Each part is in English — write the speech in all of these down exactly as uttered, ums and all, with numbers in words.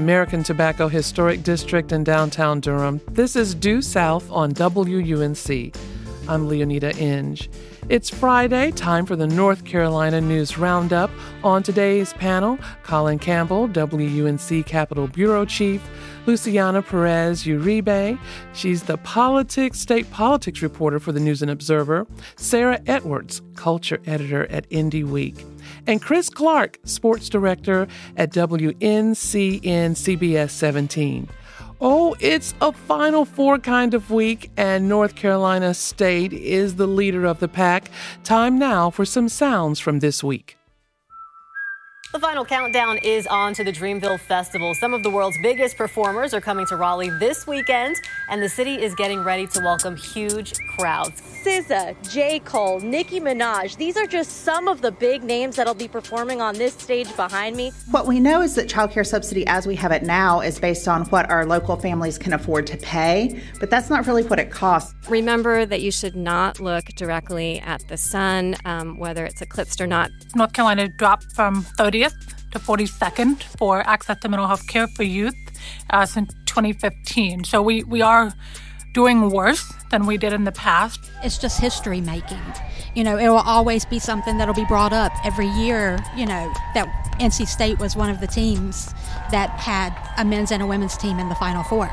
American Tobacco Historic District in downtown Durham. This is Due South on W U N C. I'm Leonida Inge. It's Friday, time for the North Carolina News Roundup. On today's panel, Colin Campbell, W U N C Capitol Bureau Chief, Luciana Perez Uribe. She's the politics, state politics reporter for the News and Observer. Sarah Edwards, culture editor at Indie Week. And Chris Clark, sports director at W N C N C B S seventeen. Oh, it's a Final Four kind of week, and North Carolina State is the leader of the pack. Time now for some sounds from this week. The final countdown is on to the Dreamville Festival. Some of the world's biggest performers are coming to Raleigh this weekend, and the city is getting ready to welcome huge crowds. S Z A, J. Cole, Nicki Minaj, these are just some of the big names that'll be performing on this stage behind me. What we know is that child care subsidy as we have it now is based on what our local families can afford to pay, but that's not really what it costs. Remember that you should not look directly at the sun, um, whether it's eclipsed or not. North Carolina dropped from thirtieth to forty-second for access to mental health care for youth uh, since twenty fifteen. So we, we are doing worse than we did in the past. It's just history making. You know, it will always be something that'll be brought up every year, you know, that N C State was one of the teams that had a men's and a women's team in the Final Four.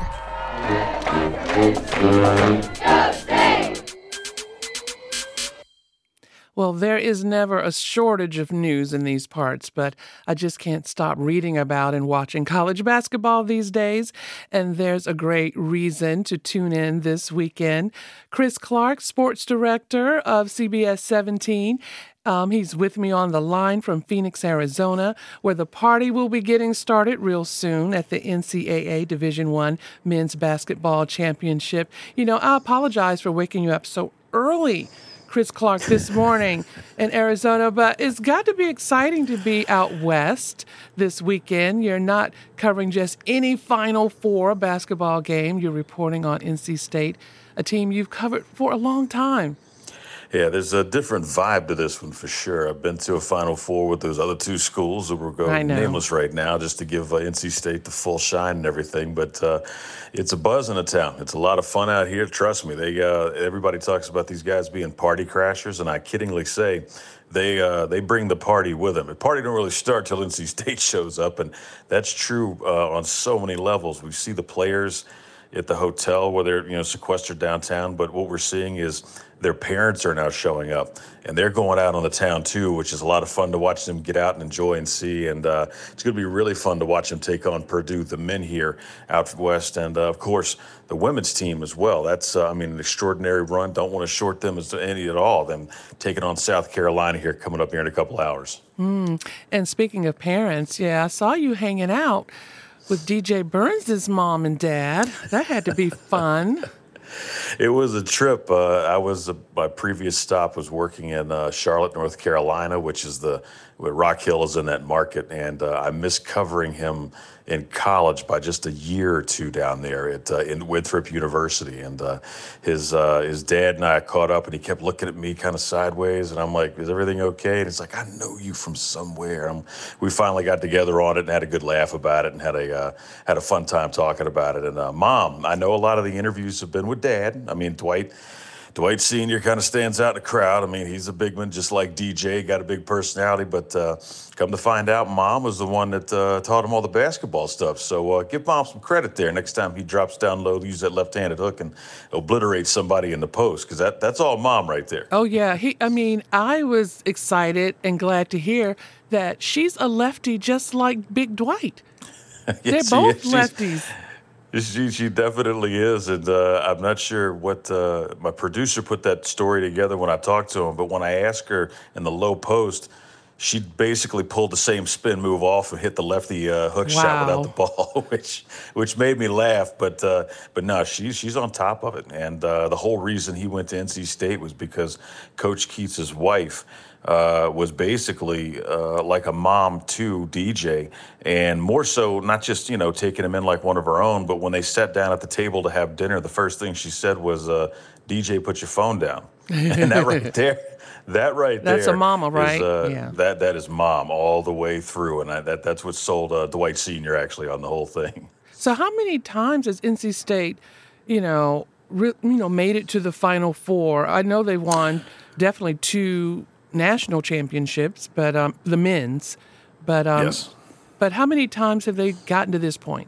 Go State! Well, there is never a shortage of news in these parts, but I just can't stop reading about and watching college basketball these days, and there's a great reason to tune in this weekend. Chris Clark, sports director of C B S seventeen, um, he's with me on the line from Phoenix, Arizona, where the party will be getting started real soon at the N C double A Division I Men's Basketball Championship. You know, I apologize for waking you up so early, Chris Clark, this morning in Arizona, but it's got to be exciting to be out west this weekend. You're not covering just any Final Four basketball game. You're reporting on N C State, a team you've covered for a long time. Yeah, there's a different vibe to this one for sure. I've been to a Final Four with those other two schools that we're going nameless right now just to give uh, N C State the full shine and everything. But uh, it's a buzz in the town. It's a lot of fun out here. Trust me, they uh, everybody talks about these guys being party crashers, and I kiddingly say they uh, they bring the party with them. The party don't really start till N C State shows up, and that's true uh, on so many levels. We see the players at the hotel where they're, you know, sequestered downtown, but what we're seeing is their parents are now showing up, and they're going out on the town too, which is a lot of fun to watch them get out and enjoy and see. And uh, it's going to be really fun to watch them take on Purdue, the men here out west, and uh, of course the women's team as well. That's, uh, I mean, an extraordinary run. Don't want to short them as any at all. Them taking on South Carolina here coming up here in a couple hours. Mm. And speaking of parents, yeah, I saw you hanging out with D J Burns' mom and dad. That had to be fun. It was a trip. Uh, I was uh, my previous stop was working in uh, Charlotte, North Carolina, which is the where Rock Hill is in that market, and uh, I missed covering him in college by just a year or two down there at uh, in Winthrop University. And uh, his uh, his dad and I caught up, and he kept looking at me kind of sideways, and I'm like, "Is everything okay?" And he's like, "I know you from somewhere." And we finally got together on it and had a good laugh about it, and had a uh, had a fun time talking about it. And uh, Mom, I know a lot of the interviews have been with Dad. I mean, Dwight. Dwight Senior kind of stands out in the crowd. I mean, he's a big one, just like D J, got a big personality. But uh, come to find out, Mom was the one that uh, taught him all the basketball stuff. So uh, give Mom some credit there. Next time he drops down low, use that left-handed hook and obliterate somebody in the post, because that, that's all Mom right there. Oh, yeah. He. I mean, I was excited and glad to hear that she's a lefty just like Big Dwight. Yes, They're both is. lefties. She, she definitely is, and uh, I'm not sure what uh, my producer put that story together when I talked to him, but when I asked her in the low post, she basically pulled the same spin move off and hit the lefty uh, hook Wow. shot without the ball, which which made me laugh. But uh, but no, she's she's on top of it, and uh, the whole reason he went to N C State was because Coach Keats' wife Uh, was basically uh, like a mom to D J, and more so not just, you know, taking him in like one of her own, but when they sat down at the table to have dinner, the first thing she said was, uh, D J, put your phone down. And that right there, that right there. That's a mama, right? Is, uh, yeah. That, that is mom all the way through. And I, that that's what sold uh, Dwight Senior actually on the whole thing. So how many times has N C State, you know, re- you know, made it to the Final Four? I know they won definitely two national championships, but um, the men's. But um, yes. But how many times have they gotten to this point?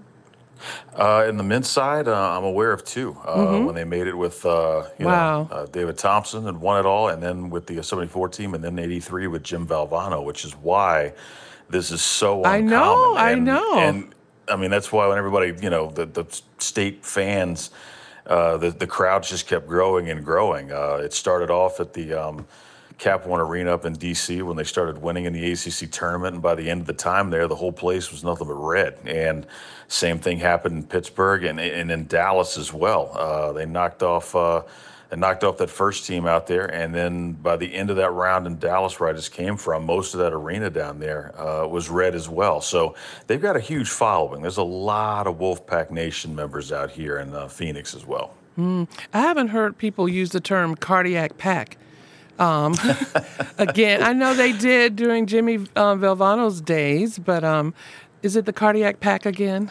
Uh, in the men's side, uh, I'm aware of two. Uh, mm-hmm. When they made it with uh, you wow. know, uh, David Thompson and won it all, and then with the seventy-four team, and then eighty-three with Jim Valvano, which is why this is so uncommon. I know, and, I know. And I mean, that's why when everybody, you know, the, the state fans, uh, the, the crowds just kept growing and growing. Uh, it started off at the um, Cap One Arena up in D C when they started winning in the A C C tournament, and by the end of the time there, the whole place was nothing but red. And same thing happened in Pittsburgh and, and in Dallas as well. Uh, they knocked off uh, they knocked off that first team out there, and then by the end of that round in Dallas, where I just came from, most of that arena down there uh, was red as well. So they've got a huge following. There's a lot of Wolfpack Nation members out here in uh, Phoenix as well. Mm. I haven't heard people use the term cardiac pack. Um, again, I know they did during Jimmy um, Valvano's days, but um, is it the cardiac pack again?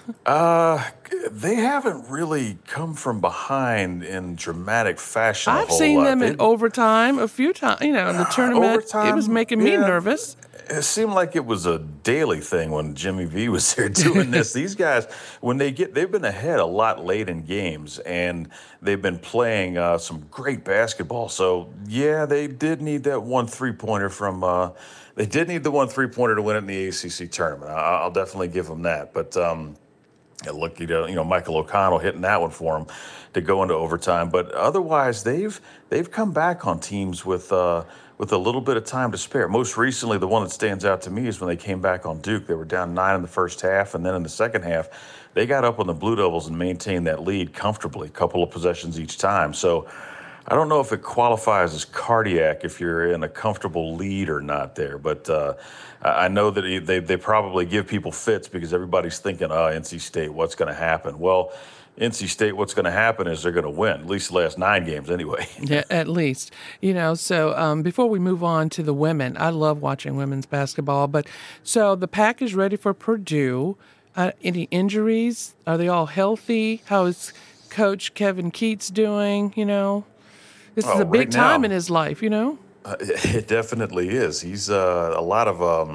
uh, they haven't really come from behind in dramatic fashion. I've a whole seen lot. them they, in overtime a few times. You know, in the tournament, overtime, it was making me yeah. nervous. It seemed like it was a daily thing when Jimmy V was there doing this. These guys, when they get, they've been ahead a lot late in games, and they've been playing uh, some great basketball. So, yeah, they did need that one three-pointer from, uh, they did need the one three-pointer to win it in the A C C tournament. I, I'll definitely give them that. But, um, look, you know, you know, Michael O'Connell hitting that one for them to go into overtime. But otherwise, they've they've come back on teams with uh, with a little bit of time to spare. Most recently, the one that stands out to me is when they came back on Duke. They were down nine in the first half, and then in the second half, they got up on the Blue Devils and maintained that lead comfortably, a couple of possessions each time. So I don't know if it qualifies as cardiac if you're in a comfortable lead or not there, but uh, I know that they they probably give people fits because everybody's thinking, oh, N C State, what's going to happen? Well, N C State, what's going to happen is they're going to win, at least the last nine games anyway. Yeah, at least. You know, so um, before we move on to the women, I love watching women's basketball, but so the Pack is ready for Purdue. Uh, any injuries? Are they all healthy? How is Coach Kevin Keatts doing, you know? This oh, is a big right time now, in his life, you know? Uh, it definitely is. He's uh, a lot of... Um,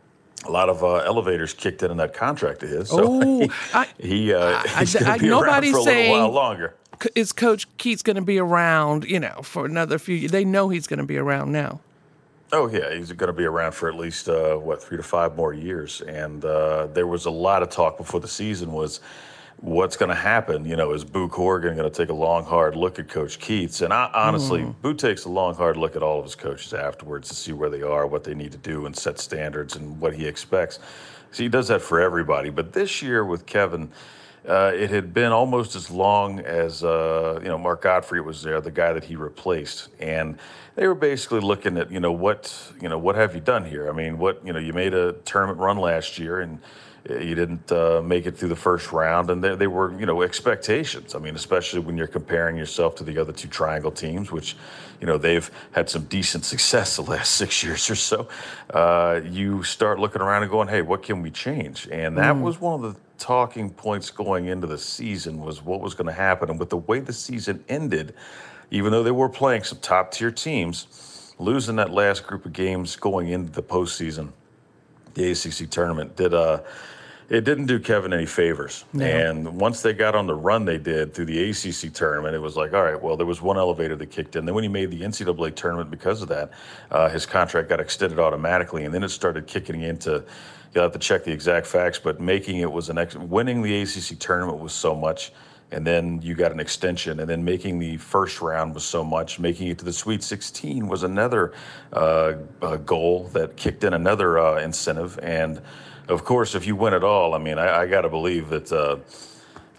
A lot of uh, elevators kicked in in that contract of his. So oh, he, I, he uh, he's going I, to be around for a little while longer. Is Coach Keatts going to be around, you know, for another few years? They know he's going to be around now. Oh, yeah. He's going to be around for at least, uh, what, three to five more years. And uh, there was a lot of talk before the season was what's going to happen. You know, is Boo Corrigan going to take a long, hard look at Coach Keatts? And I, honestly, mm. Boo takes a long, hard look at all of his coaches afterwards to see where they are, what they need to do, and set standards and what he expects. So he does that for everybody. But this year with Kevin, uh, it had been almost as long as, uh, you know, Mark Godfrey was there, the guy that he replaced. And they were basically looking at, you know, what, you know, what have you done here? I mean, what, you know, you made a tournament run last year, and you didn't uh, make it through the first round, and they, they were, you know, expectations. I mean, especially when you're comparing yourself to the other two triangle teams, which, you know, they've had some decent success the last six years or so. Uh, you start looking around and going, hey, what can we change? And that mm. was one of the talking points going into the season was what was going to happen. And with the way the season ended, even though they were playing some top-tier teams, losing that last group of games going into the postseason, the A C C tournament, did uh, it didn't do Kevin any favors. No. And once they got on the run they did through the A C C tournament, it was like, all right, well, there was one elevator that kicked in. Then when he made the N C double A tournament because of that, uh, his contract got extended automatically. And then it started kicking into, you'll have to check the exact facts, but making it was an ex- winning the A C C tournament was so much. And then you got an extension, and then making the first round was so much. Making it to the Sweet sixteen was another uh, uh, goal that kicked in another uh, incentive. And, of course, if you win it all, I mean, I, I got to believe that uh,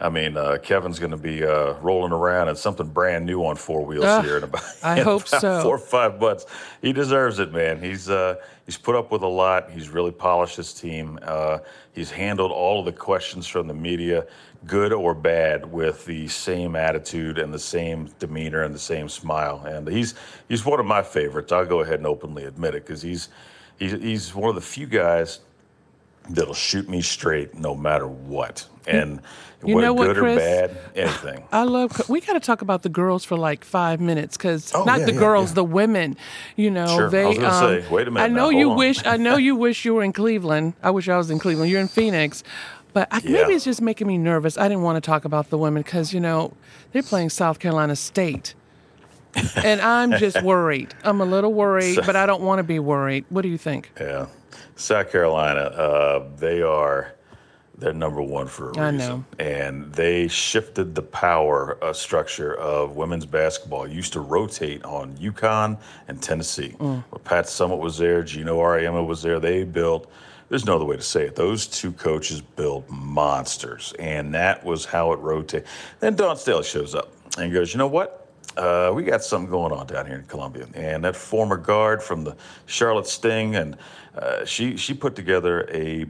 I mean, uh, Kevin's going to be uh, rolling around in something brand new on four wheels uh, here in about, I in hope about so. four or five months. He deserves it, man. He's uh, he's put up with a lot. He's really polished his team. Uh, he's handled all of the questions from the media, good or bad, with the same attitude and the same demeanor and the same smile. And he's he's one of my favorites. I'll go ahead and openly admit it, because he's he's he's one of the few guys that'll shoot me straight no matter what. And you whether know what, good Chris? or bad, anything. I love, we got to talk about the girls for like five minutes, because oh, not yeah, the yeah, girls, yeah. the women, you know, sure. they, I was going to um, say, wait a minute I know now, you hold wish, on. I know you wish you were in Cleveland. I wish I was in Cleveland. You're in Phoenix. But I, Yeah. maybe it's just making me nervous. I didn't want to talk about the women because, you know, they're playing South Carolina State. And I'm just worried. I'm a little worried, but I don't want to be worried. What do you think? Yeah. South Carolina, uh, they are, they're number one for a reason. I know. And they shifted the power uh, structure of women's basketball. It used to rotate on UConn and Tennessee. Mm. When Pat Summitt was there, Gino Auriemma was there. They built, there's no other way to say it, those two coaches built monsters. And that was how it rotated. Then Dawn Staley shows up and goes, you know what? Uh, we got something going on down here in Columbia. And that former guard from the Charlotte Sting, and uh, she she put together a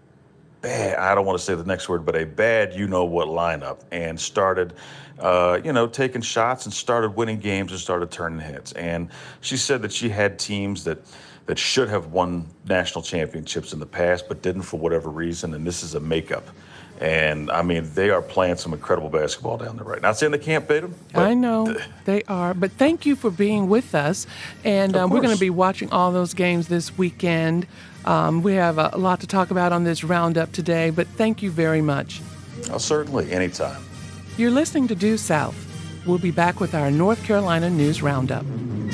bad, I don't want to say the next word, but a bad you-know-what lineup, and started, uh, you know, taking shots and started winning games and started turning heads. And she said that she had teams that, that should have won national championships in the past but didn't for whatever reason, and this is a makeup. And, I mean, they are playing some incredible basketball down there right now. Not saying they can't beat them. I know th- they are. But thank you for being with us. And um, we're going to be watching all those games this weekend. Um, we have a, a lot to talk about on this roundup today. But thank you very much. Oh, certainly. Anytime. You're listening to Due South. We'll be back with our North Carolina News Roundup.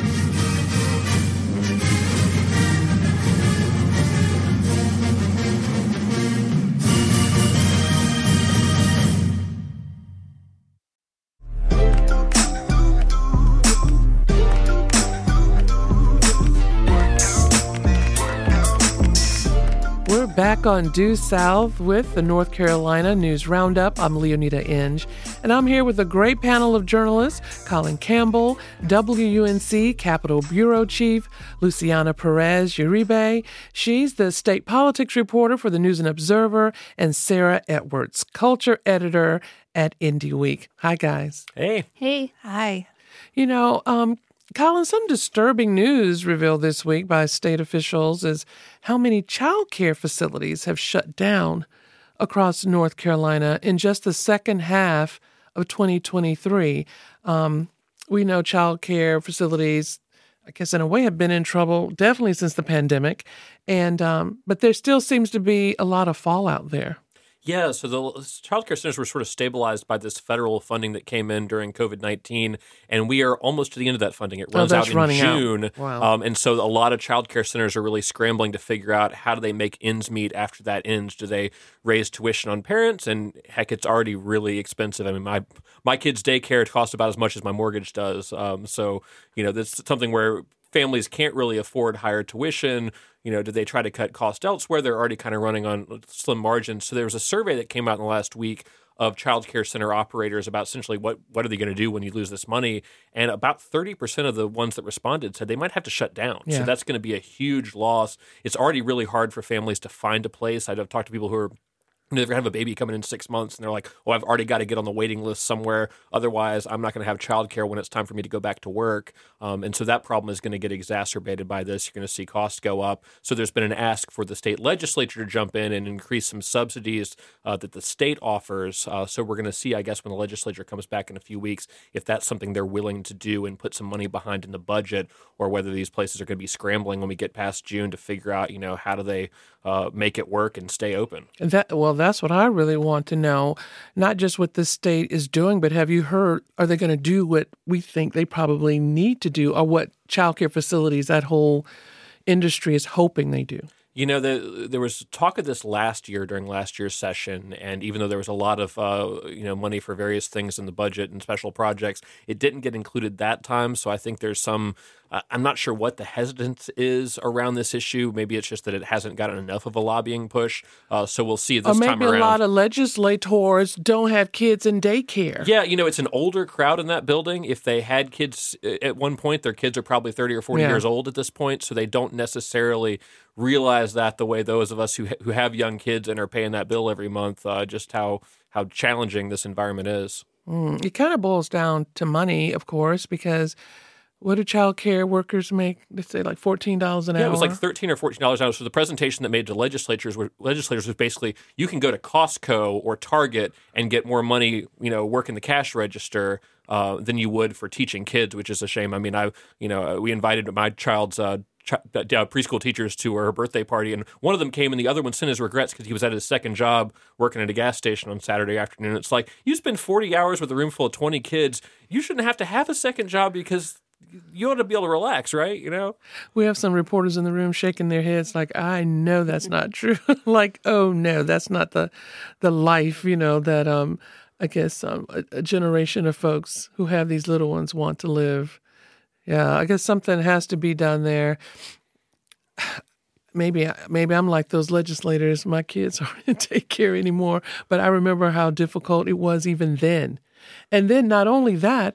Back on Due South with the North Carolina News Roundup. I'm Leonita Inge, and I'm here with a great panel of journalists: Colin Campbell, W U N C Capitol Bureau Chief, Luciana Perez Uribe. She's the state politics reporter for the News and Observer, and Sarah Edwards, culture editor at Indie Week. Hi, guys. Hey. Hey. Hi. You know, um, Colin, some disturbing news revealed this week by state officials is how many child care facilities have shut down across North Carolina in just the second half of twenty twenty-three. Um, we know child care facilities, I guess in a way, have been in trouble definitely since the pandemic, and um, but there still seems to be a lot of fallout there. Yeah, so the child care centers were sort of stabilized by this federal funding that came in during covid nineteen, and we are almost to the end of that funding. It runs oh, out in running June, out. Wow. Um, and so a lot of child care centers are really scrambling to figure out how do they make ends meet after that ends. Do they raise tuition on parents? And heck, it's already really expensive. I mean, my my kid's daycare costs about as much as my mortgage does. Um, so, you know, that's something where families can't really afford higher tuition. You know, do they try to cut costs elsewhere? They're already kind of running on slim margins. So there was a survey that came out in the last week of child care center operators about essentially what, what are they going to do when you lose this money? And about thirty percent of the ones that responded said they might have to shut down. Yeah. So that's going to be a huge loss. It's already really hard for families to find a place. I've talked to people who are You know, they're going to have a baby coming in six months, and they're like, oh, I've already got to get on the waiting list somewhere. Otherwise, I'm not going to have childcare when it's time for me to go back to work. Um, and so that problem is going to get exacerbated by this. You're going to see costs go up. So there's been an ask for the state legislature to jump in and increase some subsidies uh, that the state offers. Uh, so we're going to see, I guess, when the legislature comes back in a few weeks, if that's something they're willing to do and put some money behind in the budget, or whether these places are going to be scrambling when we get past June to figure out, you know, how do they uh, make it work and stay open. And that, well, that's what I really want to know, not just what the state is doing, but have you heard, are they going to do what we think they probably need to do, or what child care facilities, that whole industry is hoping they do? You know, the, there was talk of this last year during last year's session, and even though there was a lot of uh, you know money for various things in the budget and special projects, it didn't get included that time. So I think there's some. Uh, I'm not sure what the hesitance is around this issue. Maybe it's just that it hasn't gotten enough of a lobbying push. Uh, so we'll see this time around. Or maybe a lot of legislators don't have kids in daycare. Yeah, you know, it's an older crowd in that building. If they had kids at one point, their kids are probably thirty or forty yeah. years old at this point, so they don't necessarily realize that the way those of us who who have young kids and are paying that bill every month, uh, just how how challenging this environment is. Mm, it kind of boils down to money, of course, because what do child care workers make? They say like fourteen dollars an yeah, hour? Yeah, it was like thirteen dollars or fourteen dollars an hour. So the presentation that made to legislators, legislators was basically you can go to Costco or Target and get more money, you know, working the cash register uh, than you would for teaching kids, which is a shame. I mean, I, you know, we invited my child's uh, ch- uh, preschool teachers to her birthday party, and one of them came and the other one sent his regrets because he was at his second job working at a gas station on Saturday afternoon. It's like, you spend forty hours with a room full of twenty kids. You shouldn't have to have a second job because you ought to be able to relax, right? You know, we have some reporters in the room shaking their heads like, I know that's not true. Like, oh no, that's not the the life, you know, that um, I guess um, a, a generation of folks who have these little ones want to live. Yeah, I guess something has to be done there. Maybe maybe I'm like those legislators. My kids aren't in daycare anymore, but I remember how difficult it was even then. And then not only that,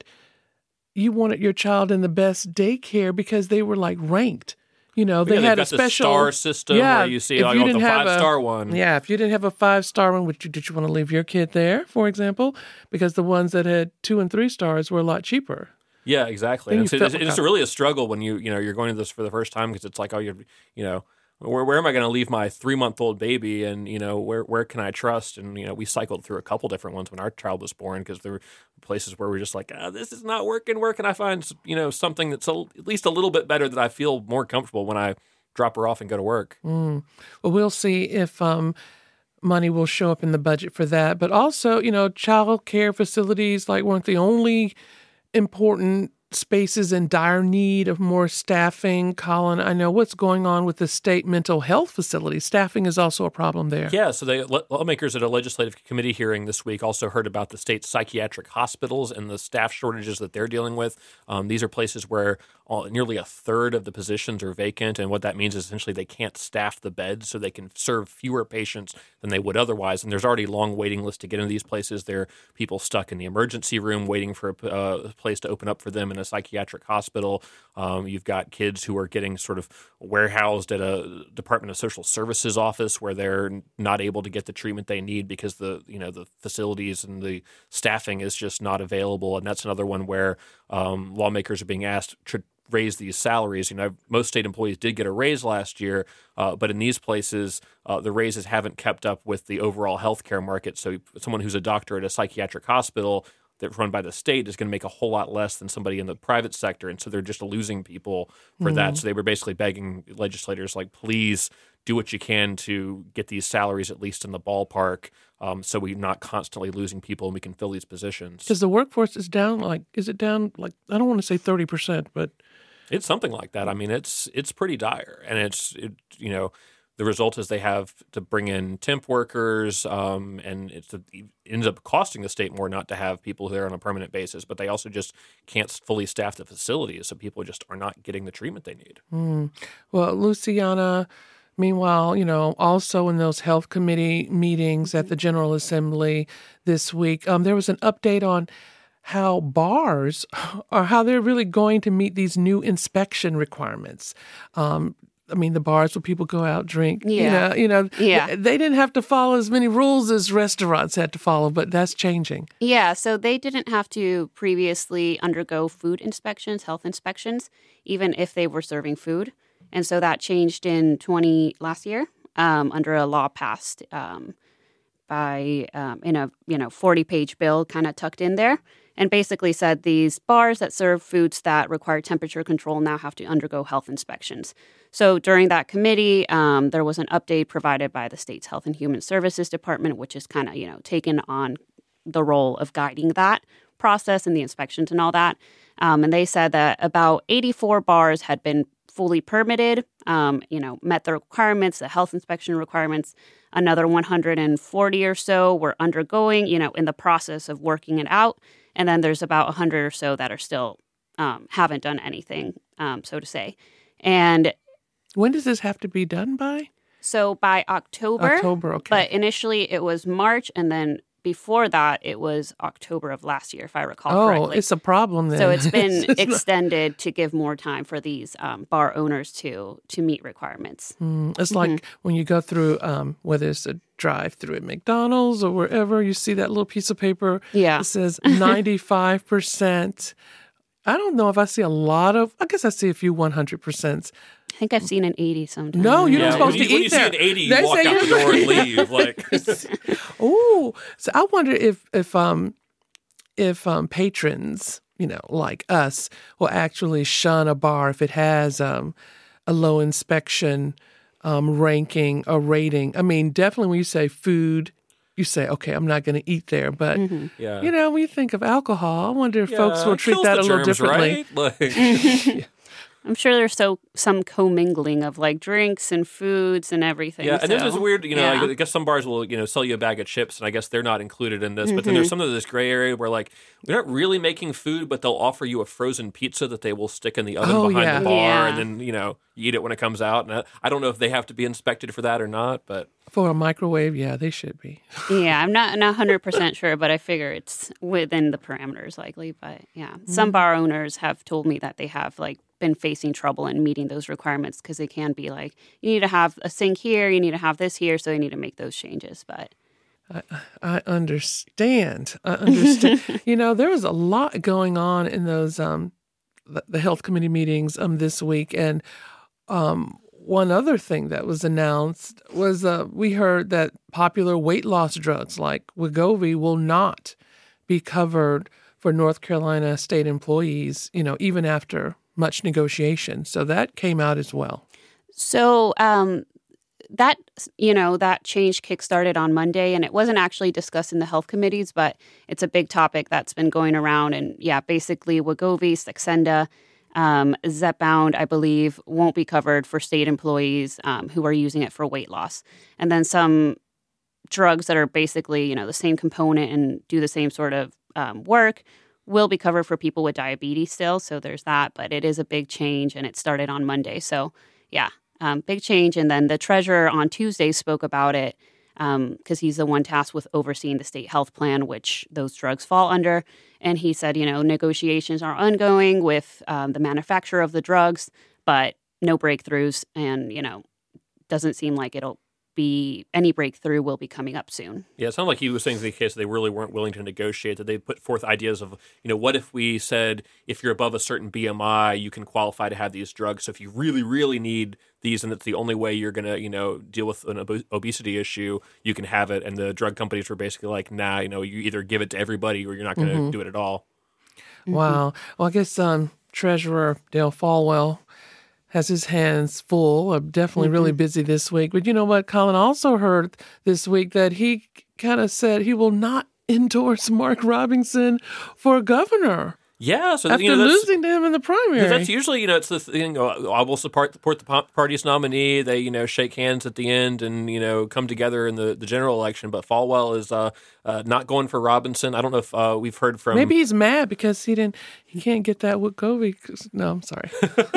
you wanted your child in the best daycare because they were like ranked. You know, they yeah, had got a special the star system yeah, where you see like, oh, the five-star one. Yeah, if you didn't have a five-star one, would you, did you want to leave your kid there, for example? Because the ones that had two and three stars were a lot cheaper. Yeah, exactly. And it's, it's, it's really a struggle when you you know you're going to this for the first time because it's like, oh, you're you know. Where where am I going to leave my three-month-old baby, and you know where where can I trust? And you know we cycled through a couple different ones when our child was born because there were places where we're just like, ah, this is not working. Where can I find you know something that's a, at least a little bit better that I feel more comfortable when I drop her off and go to work? Mm. Well, we'll see if um, money will show up in the budget for that. But also, you know, child care facilities like weren't the only important spaces in dire need of more staffing. Colin, I know what's going on with the state mental health facilities. Staffing is also a problem there. Yeah, so the lawmakers at a legislative committee hearing this week also heard about the state psychiatric hospitals and the staff shortages that they're dealing with. Um, these are places where all, nearly a third of the positions are vacant, and what that means is essentially they can't staff the beds so they can serve fewer patients than they would otherwise. And there's already long waiting lists to get into these places. There are people stuck in the emergency room waiting for a uh, place to open up for them in a psychiatric hospital. Um, you've got kids who are getting sort of warehoused at a Department of Social Services office where they're not able to get the treatment they need because the you know the facilities and the staffing is just not available. And that's another one where um, lawmakers are being asked to raise these salaries. You know, most state employees did get a raise last year, uh, but in these places, uh, the raises haven't kept up with the overall healthcare market. So someone who's a doctor at a psychiatric hospital that's run by the state is going to make a whole lot less than somebody in the private sector. And so they're just losing people for mm-hmm. that. So they were basically begging legislators, like, please do what you can to get these salaries at least in the ballpark um, so we're not constantly losing people and we can fill these positions. Because the workforce is down, like, is it down, like, I don't want to say thirty percent, but... It's something like that. I mean, it's it's pretty dire. And it's, it, you know... The result is they have to bring in temp workers, um, and it's, it ends up costing the state more not to have people there on a permanent basis. But they also just can't fully staff the facilities, so people just are not getting the treatment they need. Mm. Well, Luciana, meanwhile, you know, also in those health committee meetings at the General Assembly this week, um, there was an update on how bars are, how they're really going to meet these new inspection requirements. Um I mean, the bars where people go out, drink, yeah. you know, you know, yeah. they didn't have to follow as many rules as restaurants had to follow, but that's changing. Yeah, so they didn't have to previously undergo food inspections, health inspections, even if they were serving food. And so that changed in twenty last year um, under a law passed um, by um, in a, you know, forty-page bill kind of tucked in there. And basically said these bars that serve foods that require temperature control now have to undergo health inspections. So during that committee, um, there was an update provided by the state's Health and Human Services Department, which is kind of, you know, taken on the role of guiding that process and the inspections and all that. Um, and they said that about eighty-four bars had been fully permitted, um, you know, met the requirements, the health inspection requirements. Another one hundred forty or so were undergoing, you know, in the process of working it out. And then there's about one hundred or so that are still um, haven't done anything, um, so to say. And when does this have to be done by? So by October. October, okay. But initially it was March, and then before that it was October of last year, if I recall oh, correctly. Oh, it's a problem then. So it's been it's extended not... to give more time for these um, bar owners to to meet requirements. Mm, it's mm-hmm. like when you go through, um, whether it's a drive-through at McDonald's or wherever, you see that little piece of paper yeah. that says ninety-five percent. I don't know if I see a lot of, I guess I see a few one hundred percent. I think I've seen an eighty sometimes. No, you're yeah, not supposed when to you, eat when there. When you see an eighty, you they walk out the door and leave. Like, oh, so I wonder if if um if um patrons, you know, like us, will actually shun a bar if it has um a low inspection um ranking or rating. I mean, definitely when you say food, you say, okay, I'm not going to eat there. But, mm-hmm. yeah. you know, when you think of alcohol, I wonder if yeah, folks will treat that a little germs, differently. Right? Like, yeah. I'm sure there's so some commingling of like drinks and foods and everything. Yeah, and so, there's this weird, you know, yeah. I guess some bars will, you know, sell you a bag of chips, and I guess they're not included in this. Mm-hmm. But then there's some of this gray area where, like, they're not really making food, but they'll offer you a frozen pizza that they will stick in the oven oh, behind yeah. the bar, yeah. and then, you know, you eat it when it comes out. And I, I don't know if they have to be inspected for that or not, but for a microwave, yeah, they should be. yeah, I'm not not one hundred percent sure, but I figure it's within the parameters likely. But yeah, mm-hmm. some bar owners have told me that they have like been facing trouble in meeting those requirements because they can be like, you need to have a sink here, you need to have this here, so they need to make those changes. But I, I understand. I understand. You know, there was a lot going on in those um the, the health committee meetings um this week, and um. One other thing that was announced was uh, we heard that popular weight loss drugs like Wegovy will not be covered for North Carolina state employees, you know, even after much negotiation. So that came out as well. So um, that, you know, that change kickstarted on Monday, and it wasn't actually discussed in the health committees, but it's a big topic that's been going around. And yeah, basically Wegovy, Saxenda, Um, Zepbound, I believe, won't be covered for state employees um, who are using it for weight loss. And then some drugs that are basically, you know, the same component and do the same sort of um, work will be covered for people with diabetes still. So there's that, but it is a big change, and it started on Monday. So yeah, um, big change. And then the treasurer on Tuesday spoke about it because um, he's the one tasked with overseeing the state health plan, which those drugs fall under. And he said, you know, negotiations are ongoing with um, the manufacturer of the drugs, but no breakthroughs. And, you know, doesn't seem like it'll be any breakthrough will be coming up soon. Yeah, it sounded like he was saying the case they really weren't willing to negotiate, that they put forth ideas of, you know, what if we said if you're above a certain B M I, you can qualify to have these drugs. So if you really, really need these and it's the only way you're going to, you know, deal with an ob- obesity issue, you can have it. And the drug companies were basically like, nah, you know, you either give it to everybody or you're not going to mm-hmm. do it at all. Wow. Well, I guess um, Treasurer Dale Folwell has his hands full. I'm definitely mm-hmm. really busy this week. But you know what? Colin also heard this week that he kind of said he will not endorse Mark Robinson for governor. Yeah, so after you know, losing to him in the primary, that's usually, you know, it's the thing. Oh, I will support, support the party's nominee. They, you know, shake hands at the end and, you know, come together in the, the general election. But Falwell is uh, uh, not going for Robinson. I don't know if uh, we've heard from. Maybe he's mad because he didn't. He can't get that Wegovy. No, I'm sorry.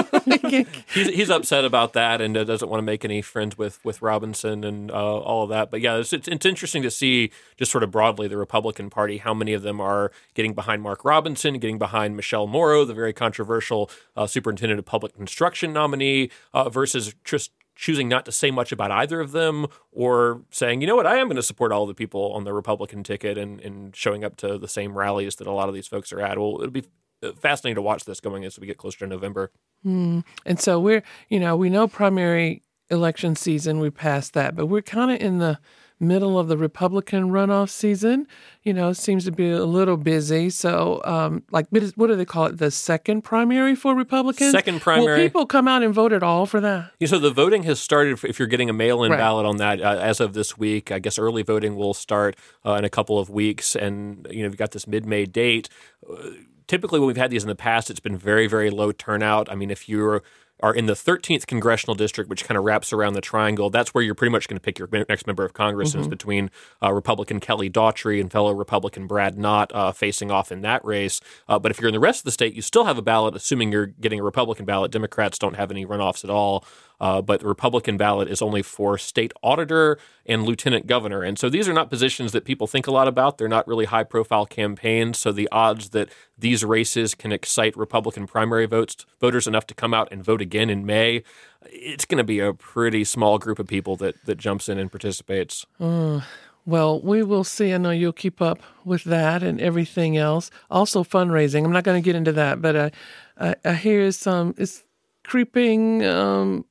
he's he's upset about that and uh, doesn't want to make any friends with with Robinson and uh, all of that. But yeah, it's, it's it's interesting to see just sort of broadly the Republican Party, how many of them are getting behind Mark Robinson, getting behind. behind Michelle Morrow, the very controversial uh, superintendent of public instruction nominee, uh, versus just choosing not to say much about either of them or saying, you know what, I am going to support all the people on the Republican ticket and, and showing up to the same rallies that a lot of these folks are at. Well, it'll be fascinating to watch this going as we get closer to November. Mm. And so we're, you know, we know primary election season, we passed that, but we're kind of in the middle of the Republican runoff season. You know, it seems to be a little busy. So, um, like, what do they call it? The second primary for Republicans? Second primary. Will people come out and vote at all for that? Yeah, so the voting has started if you're getting a mail-in right. ballot on that uh, as of this week. I guess early voting will start uh, in a couple of weeks. And, you know, you've got this mid-May date. Uh, typically, when we've had these in the past, it's been very, very low turnout. I mean, if you're are in the thirteenth congressional district, which kind of wraps around the triangle. That's where you're pretty much going to pick your next member of Congress. Mm-hmm. And it's between uh, Republican Kelly Daughtry and fellow Republican Brad Knott uh, facing off in that race. Uh, but if you're in the rest of the state, you still have a ballot, assuming you're getting a Republican ballot. Democrats don't have any runoffs at all. Uh, but the Republican ballot is only for state auditor and lieutenant governor. And so these are not positions that people think a lot about. They're not really high-profile campaigns. So the odds that these races can excite Republican primary votes voters enough to come out and vote again in May, it's going to be a pretty small group of people that, that jumps in and participates. Uh, well, we will see. I know you'll keep up with that and everything else. Also fundraising. I'm not going to get into that, but I, I, I hear some, it's creeping... Um,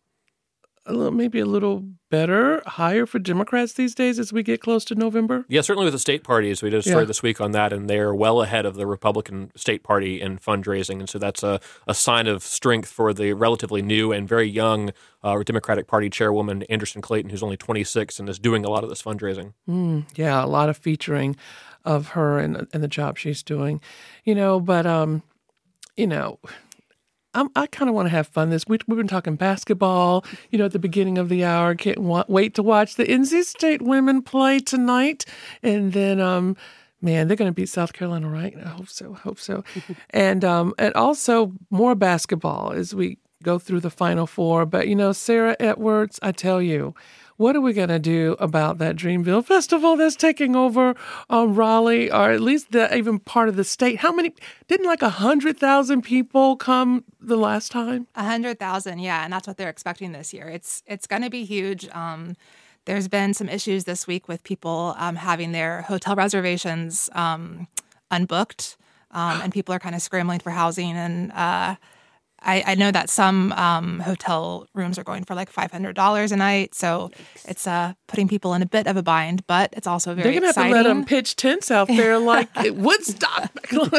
A little, maybe a little better, higher for Democrats these days as we get close to November? Yeah, certainly with the state parties. We did a story yeah. this week on that, and they're well ahead of the Republican state party in fundraising. And so that's a, a sign of strength for the relatively new and very young uh, Democratic Party chairwoman, Anderson Clayton, who's only twenty-six and is doing a lot of this fundraising. Mm, yeah, a lot of featuring of her and, and the job she's doing. You know, but, um, you know... I'm, I kind of want to have fun this week. We've been talking basketball, you know, at the beginning of the hour. Can't wa- wait to watch the N C State women play tonight. And then, um, man, they're going to beat South Carolina, right? I hope so. Hope so. and um, and also more basketball as we go through the Final Four. But, you know, Sarah Edwards, I tell you, what are we going to do about that Dreamville Festival that's taking over um, Raleigh, or at least the, even part of the state? How many, didn't like one hundred thousand people come the last time? one hundred thousand, yeah, and that's what they're expecting this year. It's it's going to be huge. Um, there's been some issues this week with people um, having their hotel reservations um, unbooked, um, and people are kind of scrambling for housing, and uh I, I know that some um, hotel rooms are going for like five hundred dollars a night, so it's uh, putting people in a bit of a bind, but it's also very exciting. They're going to have to let them pitch tents out there like at Woodstock.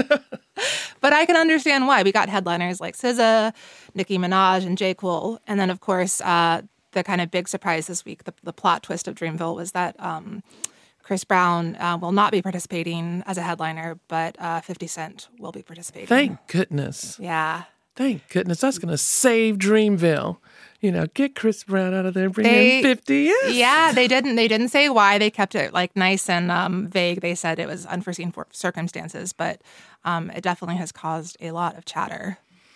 But I can understand why. We got headliners like S Z A, Nicki Minaj, and J. Cole. And then, of course, uh, the kind of big surprise this week, the, the plot twist of Dreamville was that um, Chris Brown uh, will not be participating as a headliner, but uh, fifty Cent will be participating. Thank goodness. Yeah. Thank goodness. That's going to save Dreamville. You know, get Chris Brown out of there, bring they, in fifty. Yes. Yeah, they didn't. They didn't say why. They kept it like nice and um, vague. They said it was unforeseen for circumstances, but um, it definitely has caused a lot of chatter.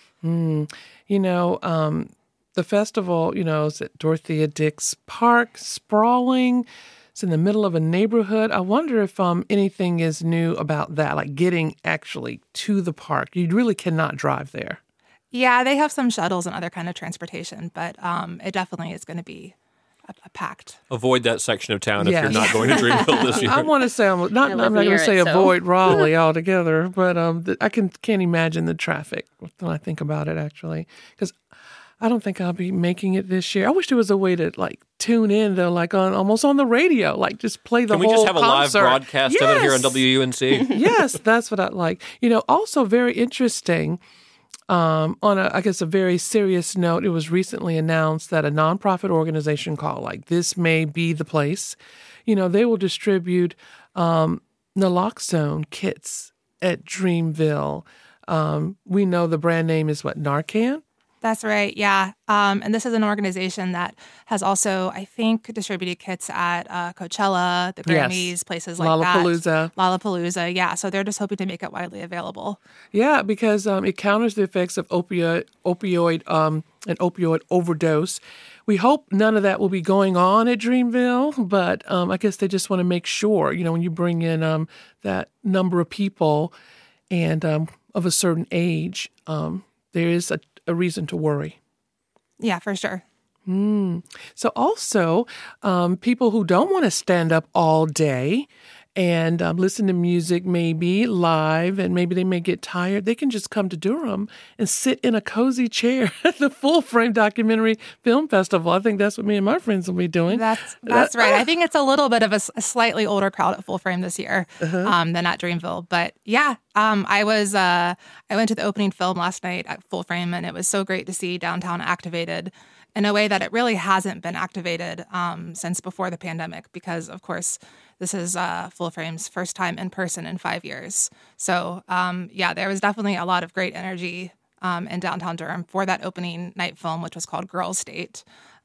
Mm, you know, um, the festival, you know, is at Dorothea Dix Park, sprawling. It's in the middle of a neighborhood. I wonder if um, anything is new about that, like getting actually to the park. You really cannot drive there. Yeah, they have some shuttles and other kind of transportation, but um, it definitely is going to be a, a packed. Avoid that section of town yes. if you're not going to Dreamville this year. I want to say, I'm not, I'm not going to say it, avoid so. Raleigh altogether, but um, the, I can, can't imagine the traffic when I think about it, actually, because I don't think I'll be making it this year. I wish there was a way to like tune in though, like on almost on the radio, like just play the Can whole we just have concert. a live broadcast yes. of it here on W U N C? Yes, that's what I'd like. You know, also very interesting. Um, on a, I guess, a very serious note, it was recently announced that a nonprofit organization called like This May Be the Place, you know, they will distribute um, naloxone kits at Dreamville. Um, we know the brand name is what, Narcan? That's right, yeah. Um, and this is an organization that has also, I think, distributed kits at uh, Coachella, the Grammys, yes. places like Lollapalooza. that. Lollapalooza. Yeah, so they're just hoping to make it widely available. Yeah, because um, it counters the effects of opioid, opioid um, and opioid overdose. We hope none of that will be going on at Dreamville, but um, I guess they just want to make sure, you know, when you bring in um, that number of people and um, of a certain age, um, there is a a reason to worry. Yeah, for sure. Mm. So also, um, people who don't want to stand up all day and um, listen to music maybe live, and maybe they may get tired, they can just come to Durham and sit in a cozy chair at the Full Frame Documentary Film Festival. I think that's what me and my friends will be doing. That's that's uh, right. I think it's a little bit of a, a slightly older crowd at Full Frame this year uh-huh. um, than at Dreamville. But yeah, um, I was uh, I went to the opening film last night at Full Frame, and it was so great to see downtown activated in a way that it really hasn't been activated um, since before the pandemic, because, of course, this is uh, Full Frame's first time in person in five years. So, um, yeah, there was definitely a lot of great energy um, in downtown Durham for that opening night film, which was called Girls State.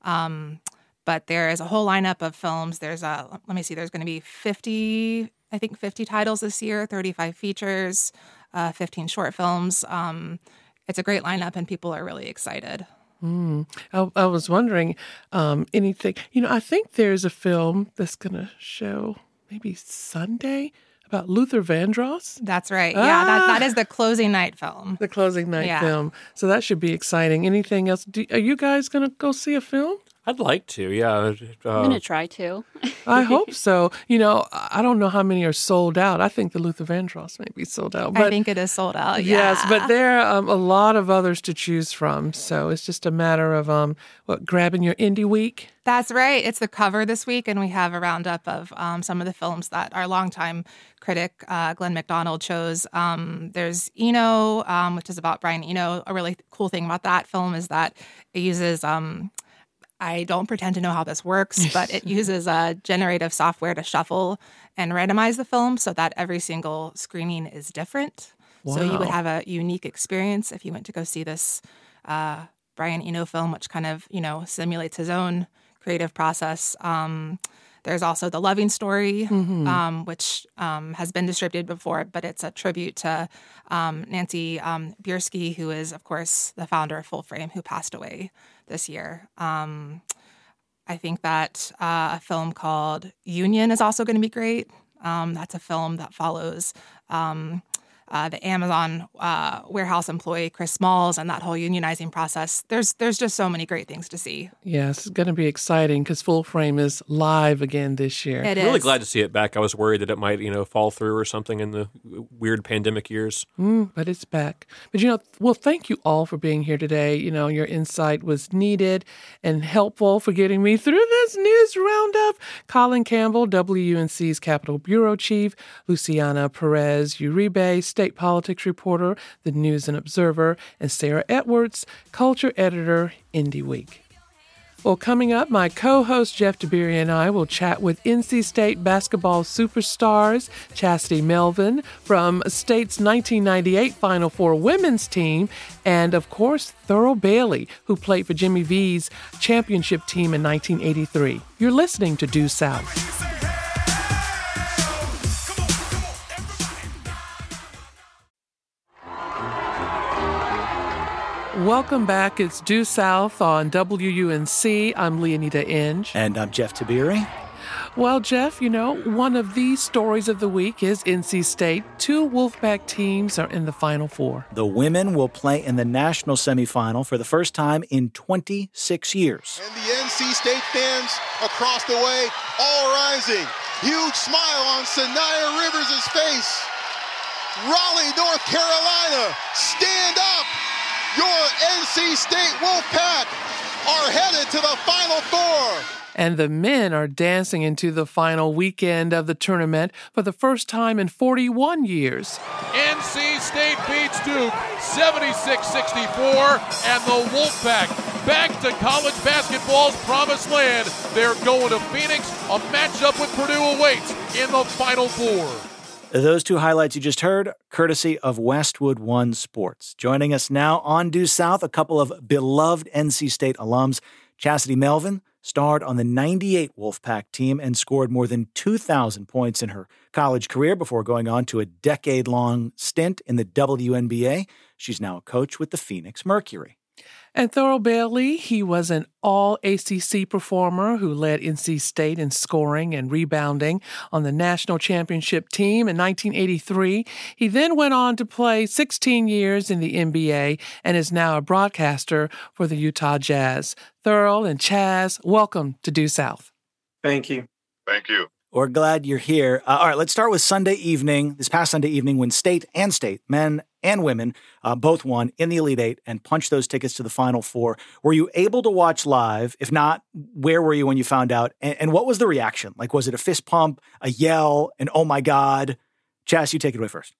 Um, but there is a whole lineup of films. There's a, let me see, there's going to be fifty, I think fifty titles this year, thirty-five features, uh, fifteen short films. Um, it's a great lineup and people are really excited. Mm. I, I was wondering, um, anything, you know, I think there's a film that's going to show maybe Sunday about Luther Vandross. That's right. Ah! Yeah, that, that is the closing night film. The closing night Yeah. film. So that should be exciting. Anything else? Do, are you guys going to go see a film? I'd like to, yeah. Uh, I'm going to try to. I hope so. You know, I don't know how many are sold out. I think the Luther Vandross may be sold out. But I think it is sold out, yeah. Yes, but there are um, a lot of others to choose from. So it's just a matter of um, what grabbing your indie week. That's right. It's the cover this week, and we have a roundup of um, some of the films that our longtime critic, uh, Glenn McDonald, chose. Um, there's Eno, um, which is about Brian Eno. A really cool thing about that film is that it uses... Um, I don't pretend to know how this works, but it uses uh, generative software to shuffle and randomize the film so that every single screening is different. Wow. So you would have a unique experience if you went to go see this uh, Brian Eno film, which kind of, you know, simulates his own creative process. Um, there's also The Loving Story, Mm-hmm. um, which um, has been distributed before, but it's a tribute to um, Nancy um, Biersky, who is, of course, the founder of Full Frame, who passed away this year. Um, I think that uh, a film called Union is also going to be great. Um, that's a film that follows um, uh, the Amazon uh, warehouse employee, Chris Smalls, and that whole unionizing process. There's there's just so many great things to see. Yes, it's going to be exciting because Full Frame is live again this year. It I'm really is. glad to see it back. I was worried that it might, you know, fall through or something in the weird pandemic years. Mm, but it's back. But, you know, well, thank you all for being here today. You know, your insight was needed and helpful for getting me through this news roundup. Colin Campbell, W U N C's Capitol Bureau Chief, Luciana Perez Uribe, State Politics Reporter, The News and Observer, and Sarah Edwards, Culture Editor, Indie Week. Well, coming up, my co-host Jeff Tiberii and I will chat with N C State basketball superstars Chastity Melvin from State's nineteen ninety-eight Final Four women's team, and, of course, Thurl Bailey, who played for Jimmy V's championship team in nineteen eighty-three. You're listening to Due South. Welcome back. It's Due South on W U N C. I'm Leonida Inge. And I'm Jeff Tiberii. Well, Jeff, you know, one of the stories of the week is N C State. Two Wolfpack teams are in the Final Four. The women will play in the national semifinal for the first time in twenty-six years. And the N C State fans across the way all rising. Huge smile on Sanaya Rivers' face. Raleigh, North Carolina, stand up. Your N C State Wolfpack are headed to the Final Four. And the men are dancing into the final weekend of the tournament for the first time in forty-one years. N C State beats Duke seventy-six sixty-four, and the Wolfpack back to college basketball's promised land. They're going to Phoenix. A matchup with Purdue awaits in the Final Four. Those two highlights you just heard, courtesy of Westwood One Sports. Joining us now on Due South, a couple of beloved N C State alums. Chastity Melvin starred on the ninety-eight Wolfpack team and scored more than two thousand points in her college career before going on to a decade-long stint in the W N B A. She's now a coach with the Phoenix Mercury. And Thurl Bailey, he was an all-A C C performer who led N C State in scoring and rebounding on the national championship team in nineteen eighty-three. He then went on to play sixteen years in the N B A and is now a broadcaster for the Utah Jazz. Thurl and Chaz, welcome to Due South. Thank you. Thank you. We're glad you're here. Uh, all right, let's start with Sunday evening, this past Sunday evening, when State and State, men and women, uh, both won in the Elite Eight and punched those tickets to the Final Four. Were you able to watch live? If not, where were you when you found out? And, and what was the reaction? Like, was it a fist pump, a yell, an oh my God? Chas, you take it away first.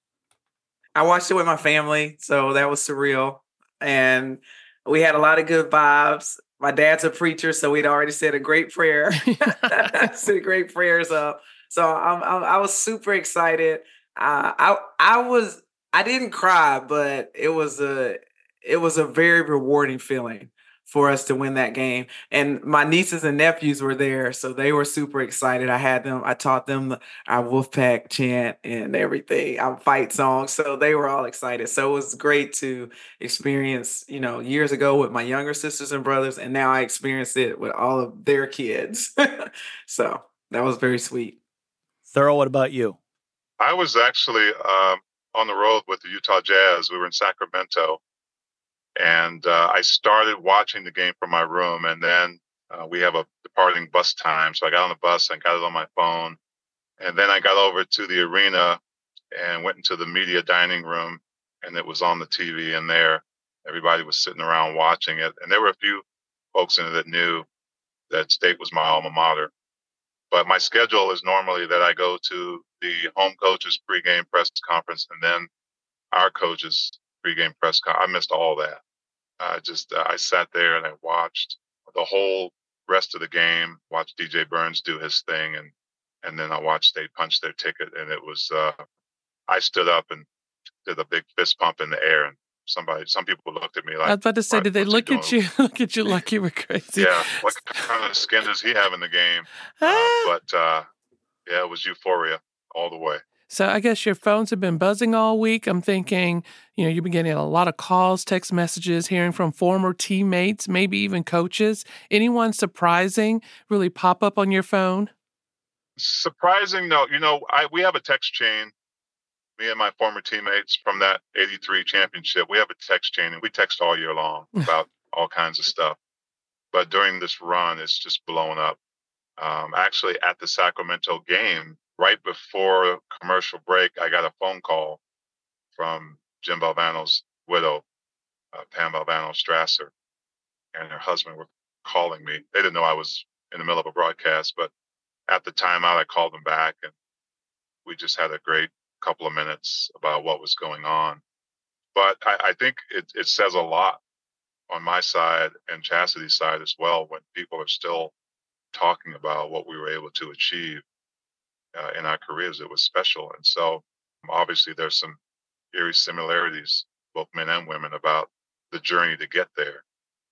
I watched it with my family, so that was surreal. And we had a lot of good vibes. My dad's a preacher, so we'd already said a great prayer. said a great prayer. So, so I'm, I'm, I was super excited. Uh, I, I was, I didn't cry, but it was a, it was a very rewarding feeling for us to win that game. And my nieces and nephews were there, so they were super excited. I had them, I taught them our Wolfpack chant and everything, our fight song. So they were all excited. So it was great to experience, you know, years ago with my younger sisters and brothers, and now I experienced it with all of their kids. So that was very sweet. Thurl, what about you? I was actually um, on the road with the Utah Jazz. We were in Sacramento. And uh, I started watching the game from my room, and then uh, we have a departing bus time. So I got on the bus and got it on my phone. And then I got over to the arena and went into the media dining room, and it was on the T V in there. Everybody was sitting around watching it. And there were a few folks in it that knew that State was my alma mater. But my schedule is normally that I go to the home coaches pregame press conference and then our coaches pregame press conference. I missed all that. I just, uh, I sat there and I watched the whole rest of the game, watched D J Burns do his thing. And, and then I watched State punch their ticket. And it was, uh, I stood up and did a big fist pump in the air. And somebody, some people looked at me like, I was about to say, did they look at you, look at you like you were crazy? Yeah. What kind of skin does he have in the game? Uh, but, uh, yeah, it was euphoria all the way. So I guess your phones have been buzzing all week. I'm thinking, you know, you've been getting a lot of calls, text messages, hearing from former teammates, maybe even coaches. Anyone surprising really pop up on your phone? Surprising? No. You know, I we have a text chain. Me and my former teammates from that eighty-three championship, we have a text chain, and we text all year long about all kinds of stuff. But during this run, it's just blown up. Um, actually, at the Sacramento game, right before commercial break, I got a phone call from Jim Valvano's widow, uh, Pam Valvano Strasser, and her husband were calling me. They didn't know I was in the middle of a broadcast, but at the timeout, I called them back, and we just had a great couple of minutes about what was going on. But I, I think it, it says a lot on my side and Chastity's side as well when people are still talking about what we were able to achieve uh, in our careers. It was special. And so obviously there's some eerie similarities, both men and women, about the journey to get there.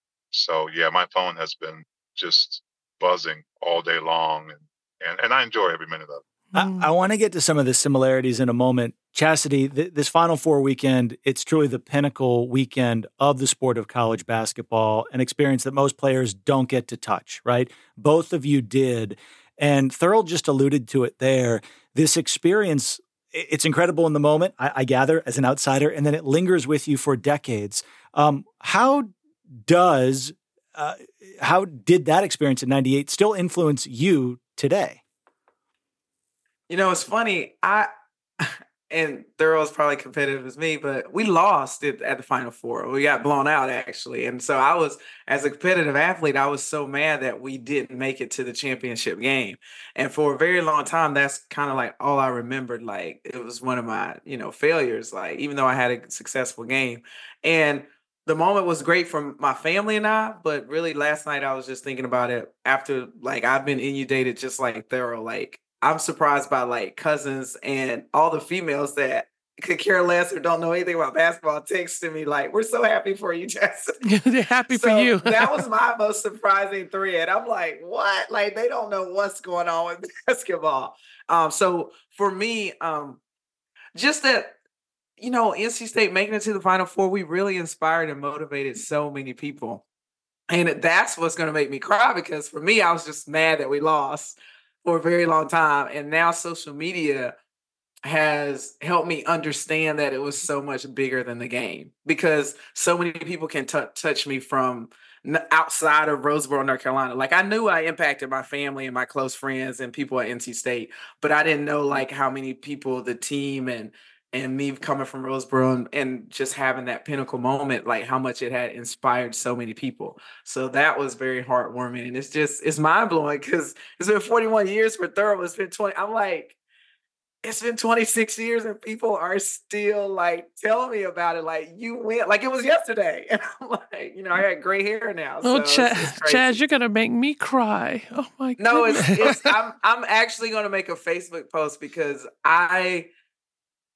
So yeah, my phone has been just buzzing all day long, and, and, and I enjoy every minute of it. I, I want to get to some of the similarities in a moment. Chastity, th- this Final Four weekend, it's truly the pinnacle weekend of the sport of college basketball, an experience that most players don't get to touch, right? Both of you did. And Thurl just alluded to it there. This experience, it's incredible in the moment, I, I gather, as an outsider, and then it lingers with you for decades. Um, how does, uh, how did that experience in ninety-eight still influence you today? You know, it's funny. I and Thurl's probably competitive as me, but we lost it at the Final Four. We got blown out, actually. And so I was, as a competitive athlete, I was so mad that we didn't make it to the championship game. And for a very long time, that's kind of like all I remembered. Like, it was one of my, you know, failures, like, even though I had a successful game. And the moment was great for my family and I, but really last night I was just thinking about it after, like, I've been inundated just like Thurl, like, I'm surprised by like cousins and all the females that could care less or don't know anything about basketball texting me like, we're so happy for you, Chastity. They're happy so for you. That was my most surprising thread. I'm like, what? Like, they don't know what's going on with basketball. Um, so for me, um, just that, you know, N C State making it to the Final Four, we really inspired and motivated so many people. And that's what's going to make me cry, because for me, I was just mad that we lost for a very long time. And now social media has helped me understand that it was so much bigger than the game, because so many people can t- touch me from outside of Roseboro, North Carolina. Like, I knew I impacted my family and my close friends and people at N C State, but I didn't know like how many people, the team and and me coming from Roseboro and, and just having that pinnacle moment, like how much it had inspired so many people. So that was very heartwarming. And it's just, it's mind blowing, because it's been forty-one years for Thurl. It's been twenty. I'm like, it's been twenty-six years and people are still like telling me about it. Like, you went, like it was yesterday. And I'm like, you know, I got gray hair now. Oh, so Ch- it's, it's Chaz, you're going to make me cry. Oh my God. No, it's, it's I'm, I'm actually going to make a Facebook post, because I,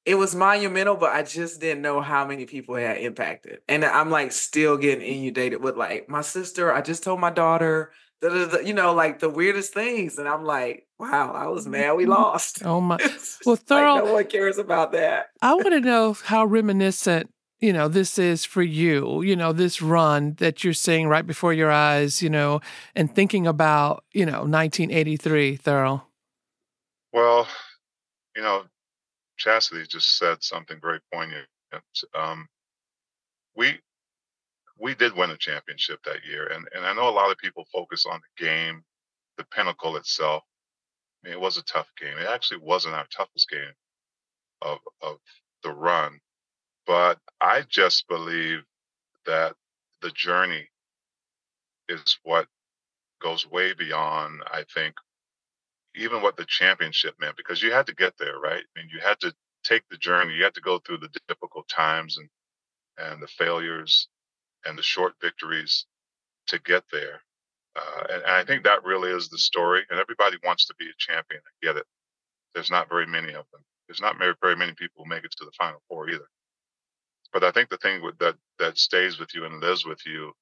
it was monumental, but I just didn't know how many people it had impacted. And I'm like still getting inundated with like my sister, I just told my daughter, da, da, da, you know, like the weirdest things. And I'm like, wow, I was mad we lost. Oh my. Well, Thurl, like, no one cares about that. I want to know how reminiscent, you know, this is for you, you know, this run that you're seeing right before your eyes, you know, and thinking about, you know, nineteen eighty-three, Thurl. Well, you know, Chastity just said something very poignant. Um, we we did win a championship that year, and, and I know a lot of people focus on the game, the pinnacle itself. I mean, it was a tough game. It actually wasn't our toughest game of of the run. But I just believe that the journey is what goes way beyond, I think, even what the championship meant, because you had to get there, right? I mean, you had to take the journey. You had to go through the difficult times and, and the failures and the short victories to get there. Uh, and, and I think that really is the story. And everybody wants to be a champion. I get it. There's not very many of them. There's not very, very many people who make it to the Final Four either. But I think the thing with that that stays with you and lives with you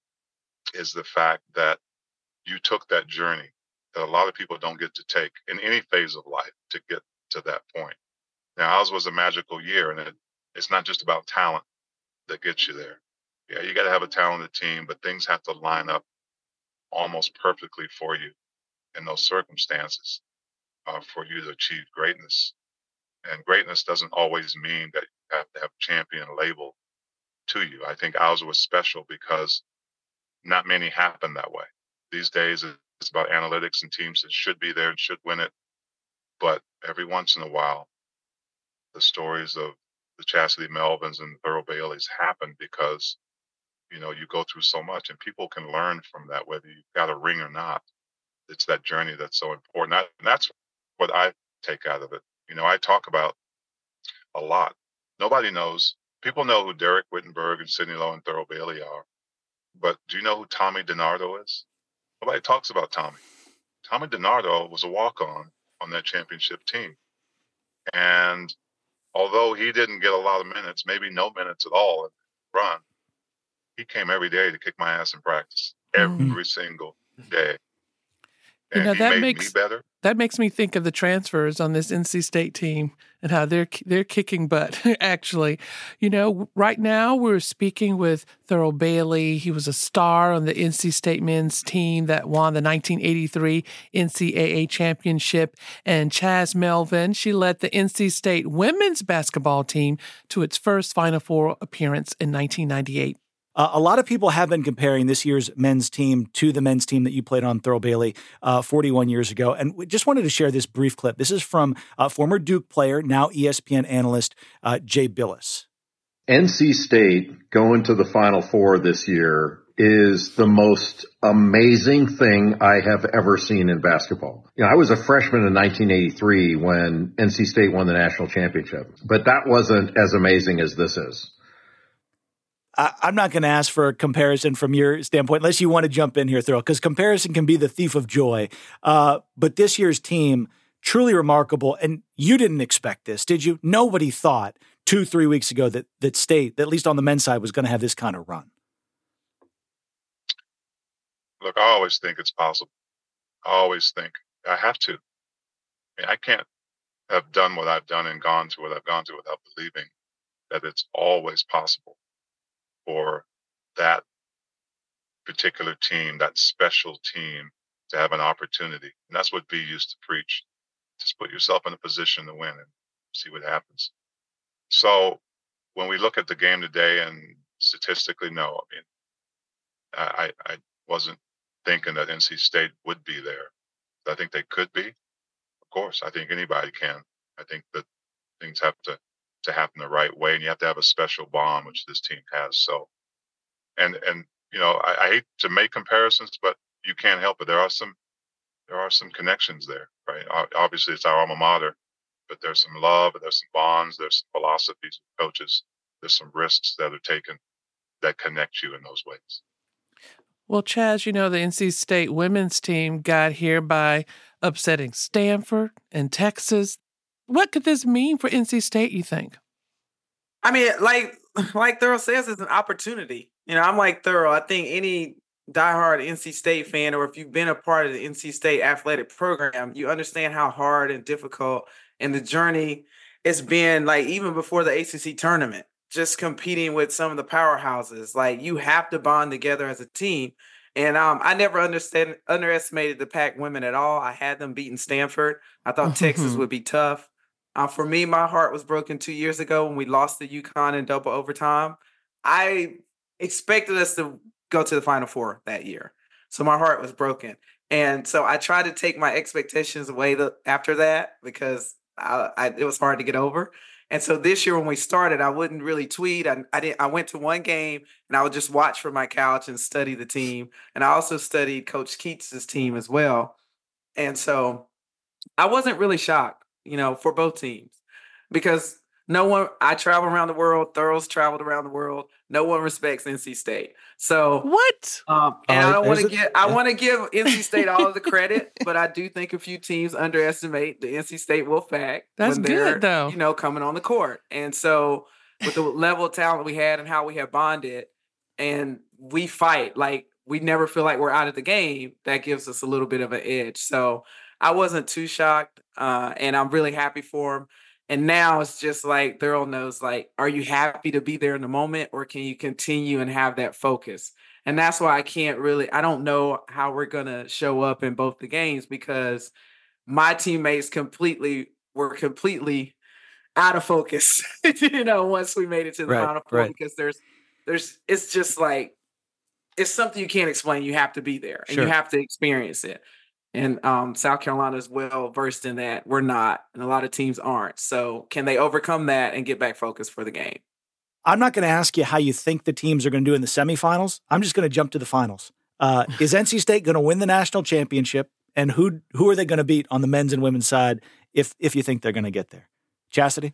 is the fact that you took that journey that a lot of people don't get to take in any phase of life to get to that point. Now, ours was a magical year, and it, it's not just about talent that gets you there. Yeah, you got to have a talented team, but things have to line up almost perfectly for you in those circumstances uh, for you to achieve greatness. And greatness doesn't always mean that you have to have a champion label to you. I think ours was special because not many happen that way. These days, it's about analytics and teams that should be there and should win it. But every once in a while, the stories of the Chastity Melvins and Thurl Baileys happen because, you know, you go through so much and people can learn from that, whether you've got a ring or not. It's that journey that's so important. And that's what I take out of it. You know, I talk about a lot. Nobody knows. People know who Derek Wittenberg and Sidney Lowe and Thurl Bailey are. But do you know who Tommy DiNardo is? Nobody talks about Tommy. Tommy DiNardo was a walk-on on that championship team. And although he didn't get a lot of minutes, maybe no minutes at all in the run, he came every day to kick my ass in practice. Every mm-hmm. single day. And you know, he that made makes, me better. That makes me think of the transfers on this N C State team and how they're they're kicking butt, actually. You know, right now we're speaking with Thurl Bailey. He was a star on the N C State men's team that won the nineteen eighty-three N C double A championship. And Chaz Melvin, she led the N C State women's basketball team to its first Final Four appearance in nineteen ninety-eight. Uh, a lot of people have been comparing this year's men's team to the men's team that you played on, Thurl Bailey, uh, forty-one years ago. And we just wanted to share this brief clip. This is from uh, former Duke player, now E S P N analyst, uh, Jay Bilas. N C State going to the Final Four this year is the most amazing thing I have ever seen in basketball. You know, I was a freshman in nineteen eighty-three when N C State won the national championship, but that wasn't as amazing as this is. I'm not going to ask for a comparison from your standpoint, unless you want to jump in here, Thurl, because comparison can be the thief of joy. Uh, but this year's team, truly remarkable. And you didn't expect this, did you? Nobody thought two, three weeks ago that that State, at least on the men's side, was going to have this kind of run. Look, I always think it's possible. I always think I have to. I mean, I can't have done what I've done and gone through what I've gone through without believing that it's always possible for that particular team, that special team, to have an opportunity. And that's what B used to preach. Just put yourself in a position to win and see what happens. So when we look at the game today, and statistically, no, I mean, I, I wasn't thinking that N C State would be there. I think they could be. Of course, I think anybody can. I think that things have to to happen the right way, and you have to have a special bond, which this team has. So, and and you know, I, I hate to make comparisons, but you can't help it. There are some there are some connections there, right? Obviously, it's our alma mater, but there's some love, there's some bonds, there's some philosophies of coaches, there's some risks that are taken that connect you in those ways. Well, Chaz, you know, the N C State women's team got here by upsetting Stanford and Texas. What could this mean for N C State, you think? I mean, like like Thurl says, it's an opportunity. You know, I'm like Thurl. I think any diehard N C State fan, or if you've been a part of the N C State athletic program, you understand how hard and difficult and the journey it's been, like even before the A C C tournament, just competing with some of the powerhouses. Like you have to bond together as a team. And um, I never understand underestimated the Pac women at all. I had them beating Stanford. I thought Texas would be tough. Uh, for me, my heart was broken two years ago when we lost to UConn in double overtime. I expected us to go to the Final Four that year. So my heart was broken. And so I tried to take my expectations away the, after that because I, I, it was hard to get over. And so this year when we started, I wouldn't really tweet. I, I didn't. I went to one game and I would just watch from my couch and study the team. And I also studied Coach Keats' team as well. And so I wasn't really shocked, you know, for both teams because no one, I travel around the world. Thurl's traveled around the world. No one respects N C State. So what? Um, and Uh, I don't want to is it- get, I want to give N C State all of the credit, but I do think a few teams underestimate the N C State Wolfpack. That's when they're, good, though. You know, coming on the court. And so with the level of talent we had and how we have bonded, and we fight like we never feel like we're out of the game, that gives us a little bit of an edge. So I wasn't too shocked, uh, and I'm really happy for him. And now it's just like Thurl knows, like, are you happy to be there in the moment, or can you continue and have that focus? And that's why I can't really, I don't know how we're going to show up in both the games because my teammates completely were completely out of focus, you know, once we made it to the Right, Final Four, right. because there's, there's, it's just like, it's something you can't explain. You have to be there and Sure. you have to experience it. And um, South Carolina is well versed in that. We're not, and a lot of teams aren't. So can they overcome that and get back focused for the game? I'm not going to ask you how you think the teams are going to do in the semifinals. I'm just going to jump to the finals. Uh, is N C State going to win the national championship? And who who are they going to beat on the men's and women's side if if you think they're going to get there? Chastity?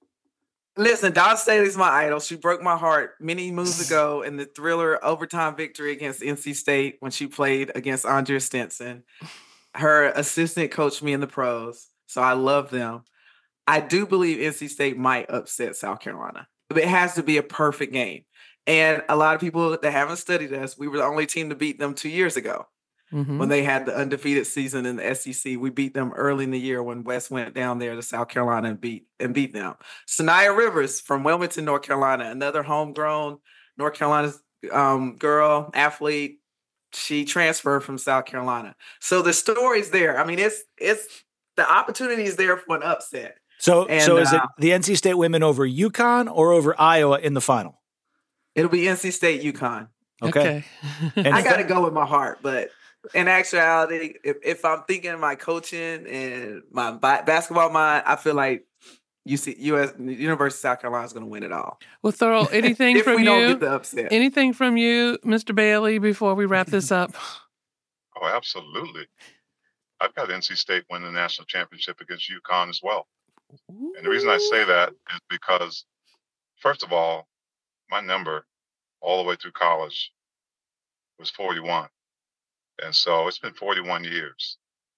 Listen, Dawn Staley's my idol. She broke my heart many moons ago in the thriller overtime victory against N C State when she played against Andrea Stinson. Her assistant coached me in the pros, so I love them. I do believe N C State might upset South Carolina. It has to be a perfect game. And a lot of people that haven't studied us, we were the only team to beat them two years ago. Mm-hmm. When they had the undefeated season in the S E C. We beat them early in the year when West went down there to South Carolina and beat and beat them. Sanaya Rivers from Wilmington, North Carolina, another homegrown North Carolina um, girl, athlete. She transferred from South Carolina. So the story's there. I mean, it's it's the opportunity is there for an upset. So And, so is it uh, the N C State women over UConn or over Iowa in the final? It'll be N C State, UConn. Okay. And I got to go with my heart, but in actuality, if, if I'm thinking my coaching and my ba- basketball mind, I feel like U C, U S University of South Carolina is going to win it all. Well, Thurl, anything If from we you? don't get the upset. Anything from you, Mister Bailey, before we wrap this up? Oh, absolutely. I've got N C State win the national championship against UConn as well. And the reason I say that is because, first of all, my number all the way through college was forty-one. And so it's been forty-one years.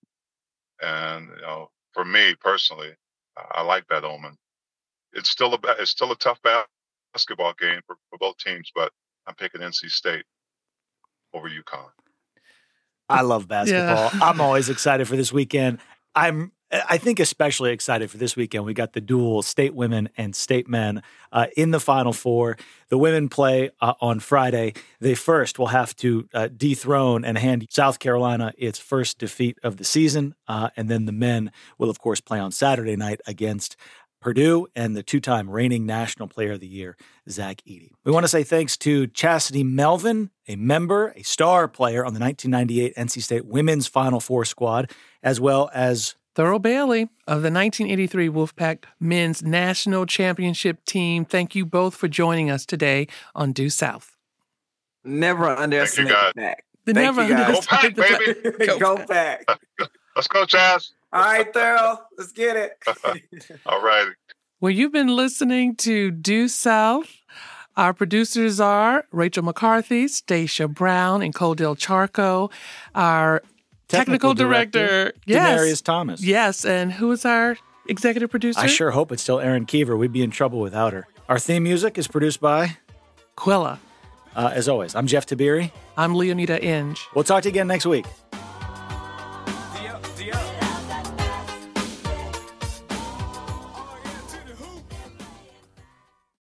And, you know, for me personally, I like that omen. It's still a, it's still a tough basketball game for, for both teams, but I'm picking N C State over UConn. I love basketball. Yeah. I'm always excited for this weekend. I'm, I think, especially excited for this weekend. We got the dual state women and state men uh, in the Final Four. The women play uh, on Friday. They first will have to uh, dethrone and hand South Carolina its first defeat of the season. Uh, and then the men will, of course, play on Saturday night against Purdue and the two-time reigning National Player of the Year, Zach Edey. We want to say thanks to Chastity Melvin, a member, a star player on the nineteen ninety-eight N C State Women's Final Four squad, as well as Thurl Bailey of the nineteen eighty-three Wolfpack Men's National Championship team. Thank you both for joining us today on Due South. Never underestimate guys. the fact. The Thank never you, guys. Go Pack, baby. Go Go Pack. back. Let's go, Chaz. All right, Thurl, let's get it. All right. Well, you've been listening to Due South. Our producers are Rachel McCarthy, Stacia Brown, and Codell Charco. Our technical, Technical director, director, yes, Denarius Thomas. Yes, and who is our executive producer? I sure hope it's still Erin Keever. We'd be in trouble without her. Our theme music is produced by Quilla. Uh, as always, I'm Jeff Tabiri. I'm Leonida Inge. We'll talk to you again next week. The, the,